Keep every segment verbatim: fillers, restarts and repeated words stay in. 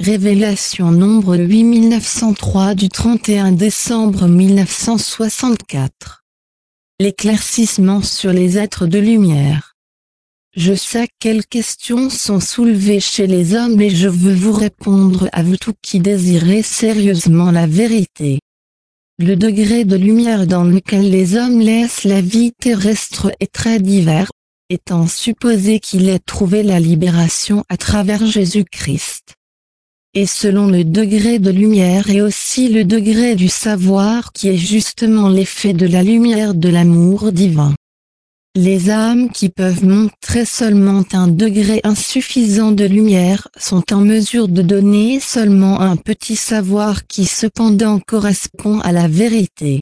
Révélation nombre huit mille neuf cent trois du trente et un décembre mille neuf cent soixante-quatre. L'éclaircissement sur les êtres de lumière. Je sais quelles questions sont soulevées chez les hommes et je veux vous répondre à vous tous qui désirez sérieusement la vérité. Le degré de lumière dans lequel les hommes laissent la vie terrestre est très divers, étant supposé qu'il ait trouvé la libération à travers Jésus-Christ. Et selon le degré de lumière et aussi le degré du savoir qui est justement l'effet de la lumière de l'amour divin. Les âmes qui peuvent montrer seulement un degré insuffisant de lumière sont en mesure de donner seulement un petit savoir qui cependant correspond à la vérité.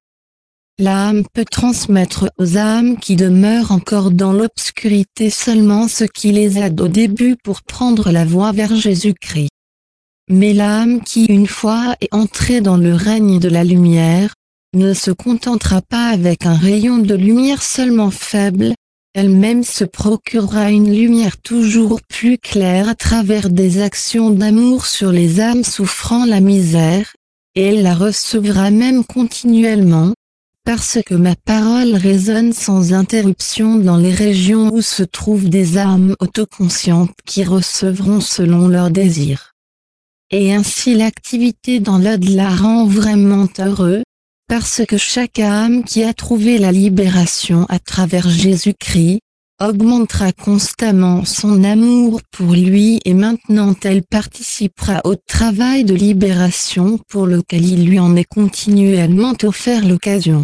L'âme peut transmettre aux âmes qui demeurent encore dans l'obscurité seulement ce qui les aide au début pour prendre la voie vers Jésus-Christ. Mais l'âme qui une fois est entrée dans le règne de la lumière, ne se contentera pas avec un rayon de lumière seulement faible, elle-même se procurera une lumière toujours plus claire à travers des actions d'amour sur les âmes souffrant la misère, et elle la recevra même continuellement, parce que ma parole résonne sans interruption dans les régions où se trouvent des âmes autoconscientes qui recevront selon leurs désirs. Et ainsi l'activité dans l'au-delà rend vraiment heureux, parce que chaque âme qui a trouvé la libération à travers Jésus-Christ, augmentera constamment son amour pour lui et maintenant elle participera au travail de libération pour lequel il lui en est continuellement offert l'occasion.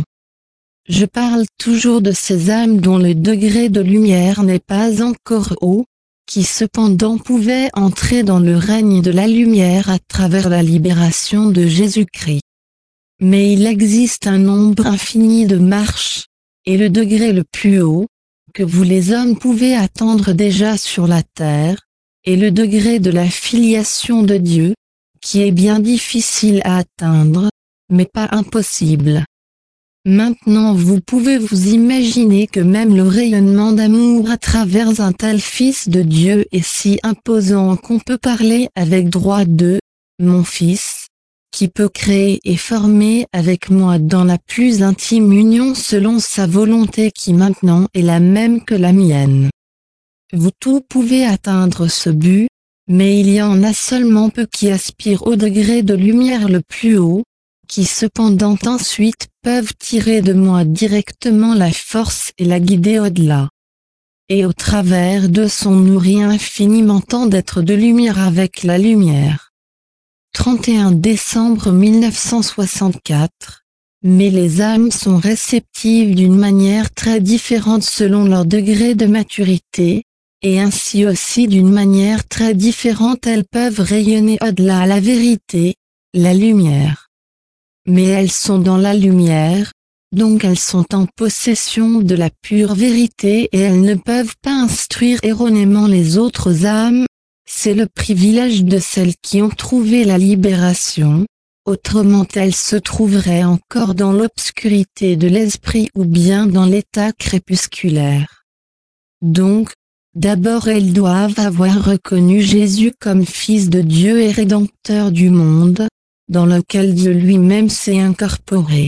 Je parle toujours de ces âmes dont le degré de lumière n'est pas encore haut, qui cependant pouvaient entrer dans le règne de la lumière à travers la libération de Jésus-Christ. Mais il existe un nombre infini de marches, et le degré le plus haut, que vous les hommes pouvez attendre déjà sur la terre, est le degré de la filiation de Dieu, qui est bien difficile à atteindre, mais pas impossible. Maintenant vous pouvez vous imaginer que même le rayonnement d'amour à travers un tel Fils de Dieu est si imposant qu'on peut parler avec droit de « mon Fils », qui peut créer et former avec moi dans la plus intime union selon sa volonté qui maintenant est la même que la mienne. Vous tous pouvez atteindre ce but, mais il y en a seulement peu qui aspirent au degré de lumière le plus haut, qui cependant ensuite peuvent tirer de moi directement la force et la guider au-delà. Et au travers de son nourrit infiniment tant d'êtres de lumière avec la lumière. trente et un décembre mille neuf cent soixante-quatre. Mais les âmes sont réceptives d'une manière très différente selon leur degré de maturité, et ainsi aussi d'une manière très différente elles peuvent rayonner au-delà à la vérité, la lumière. Mais elles sont dans la lumière, donc elles sont en possession de la pure vérité et elles ne peuvent pas instruire erronément les autres âmes, c'est le privilège de celles qui ont trouvé la libération, autrement elles se trouveraient encore dans l'obscurité de l'esprit ou bien dans l'état crépusculaire. Donc, d'abord elles doivent avoir reconnu Jésus comme Fils de Dieu et Rédempteur du monde, dans lequel Dieu lui-même s'est incorporé.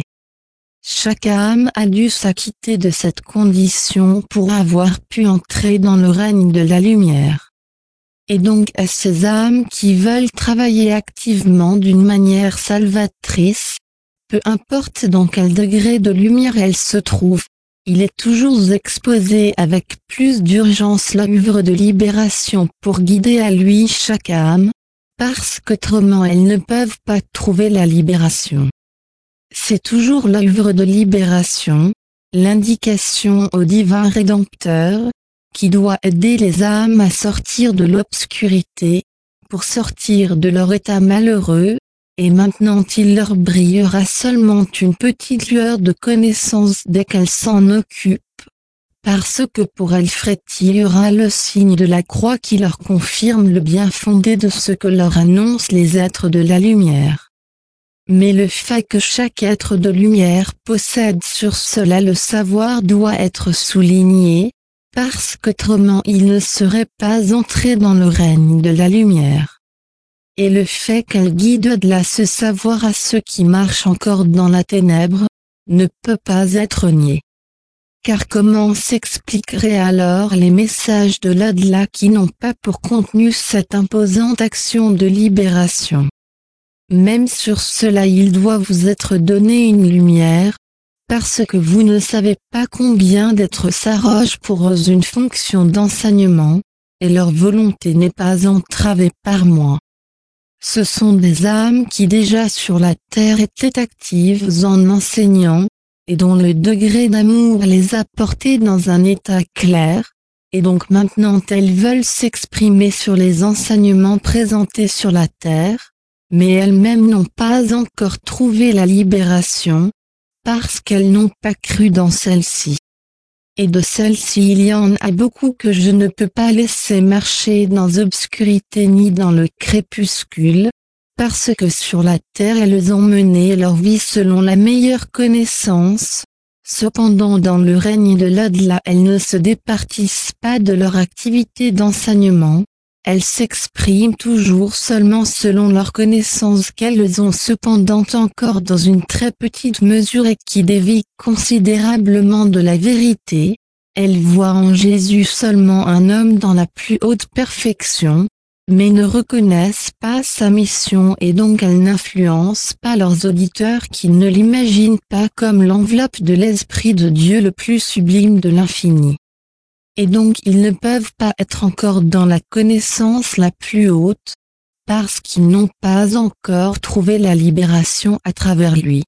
Chaque âme a dû s'acquitter de cette condition pour avoir pu entrer dans le règne de la lumière. Et donc à ces âmes qui veulent travailler activement d'une manière salvatrice, peu importe dans quel degré de lumière elles se trouvent, il est toujours exposé avec plus d'urgence l'œuvre de libération pour guider à lui chaque âme, parce qu'autrement elles ne peuvent pas trouver la libération. C'est toujours l'œuvre de libération, l'indication au divin Rédempteur, qui doit aider les âmes à sortir de l'obscurité, pour sortir de leur état malheureux, et maintenant il leur brillera seulement une petite lueur de connaissance dès qu'elles s'en occupent. Parce que pour elles frétillera le signe de la croix qui leur confirme le bien fondé de ce que leur annoncent les êtres de la lumière. Mais le fait que chaque être de lumière possède sur cela le savoir doit être souligné, parce qu'autrement il ne serait pas entré dans le règne de la lumière. et le fait qu'elle guide au-delà ce savoir à ceux qui marchent encore dans la ténèbre, ne peut pas être nié. Car comment s'expliqueraient alors les messages de l'au-delà qui n'ont pas pour contenu cette imposante action de libération? Même sur cela il doit vous être donné une lumière, parce que vous ne savez pas combien d'êtres s'arrogent pour eux une fonction d'enseignement, et leur volonté n'est pas entravée par moi. Ce sont des âmes qui déjà sur la terre étaient actives en enseignant, et dont le degré d'amour les a portées dans un état clair, et donc maintenant elles veulent s'exprimer sur les enseignements présentés sur la terre, mais elles-mêmes n'ont pas encore trouvé la libération, parce qu'elles n'ont pas cru dans celle-ci. Et de celle-ci il y en a beaucoup que je ne peux pas laisser marcher dans l'obscurité ni dans le crépuscule, parce que sur la terre elles ont mené leur vie selon la meilleure connaissance, cependant dans le règne de l'au-delà elles ne se départissent pas de leur activité d'enseignement, elles s'expriment toujours seulement selon leur connaissance qu'elles ont cependant encore dans une très petite mesure et qui dévie considérablement de la vérité, elles voient en Jésus seulement un homme dans la plus haute perfection, mais ne reconnaissent pas sa mission et donc elles n'influencent pas leurs auditeurs qui ne l'imaginent pas comme l'enveloppe de l'Esprit de Dieu le plus sublime de l'infini. Et donc ils ne peuvent pas être encore dans la connaissance la plus haute, parce qu'ils n'ont pas encore trouvé la libération à travers lui.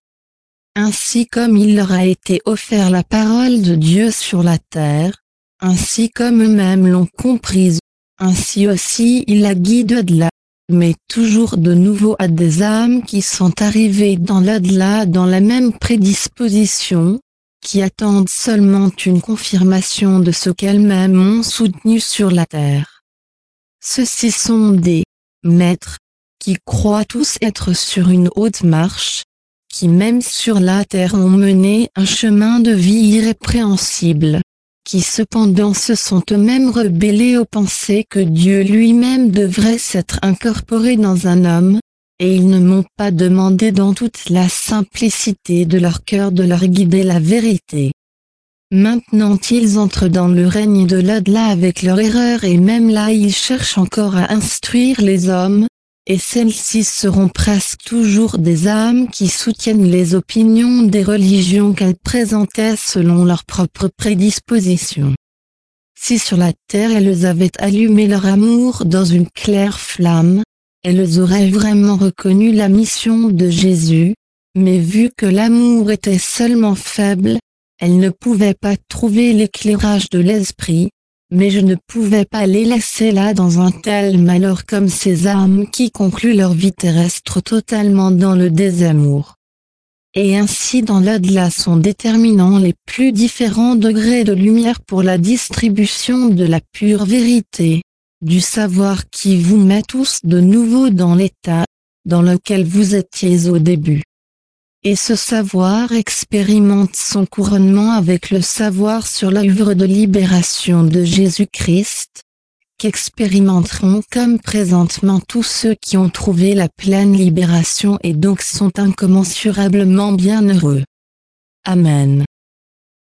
Ainsi comme il leur a été offert la parole de Dieu sur la terre, ainsi comme eux-mêmes l'ont comprise, ainsi aussi il la guide au-delà, mais toujours de nouveau à des âmes qui sont arrivées dans l'au-delà dans la même prédisposition, qui attendent seulement une confirmation de ce qu'elles-mêmes ont soutenu sur la terre. Ceux-ci sont des maîtres, qui croient tous être sur une haute marche, qui même sur la terre ont mené un chemin de vie irrépréhensible, qui cependant se sont eux-mêmes rebellés aux pensées que Dieu lui-même devrait s'être incorporé dans un homme, et ils ne m'ont pas demandé dans toute la simplicité de leur cœur de leur guider la vérité. Maintenant ils entrent dans le règne de l'au-delà avec leur erreur et même là ils cherchent encore à instruire les hommes, et celles-ci seront presque toujours des âmes qui soutiennent les opinions des religions qu'elles présentaient selon leur propre prédisposition. Si sur la terre elles avaient allumé leur amour dans une claire flamme, elles auraient vraiment reconnu la mission de Jésus, mais vu que l'amour était seulement faible, elles ne pouvaient pas trouver l'éclairage de l'esprit, mais je ne pouvais pas les laisser là dans un tel malheur comme ces âmes qui concluent leur vie terrestre totalement dans le désamour. Et ainsi dans l'au-delà sont déterminants les plus différents degrés de lumière pour la distribution de la pure vérité, du savoir qui vous met tous de nouveau dans l'état, dans lequel vous étiez au début. Et ce savoir expérimente son couronnement avec le savoir sur l'œuvre de libération de Jésus-Christ, qu'expérimenteront comme présentement tous ceux qui ont trouvé la pleine libération et donc sont incommensurablement bienheureux. Amen.